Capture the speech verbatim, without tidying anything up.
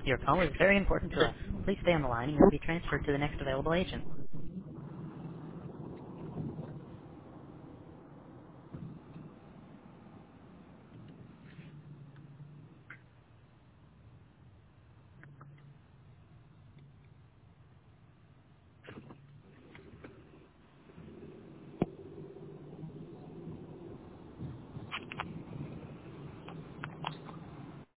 Your call is very important to us. Please stay on the line and you'll be transferred to the next available agent.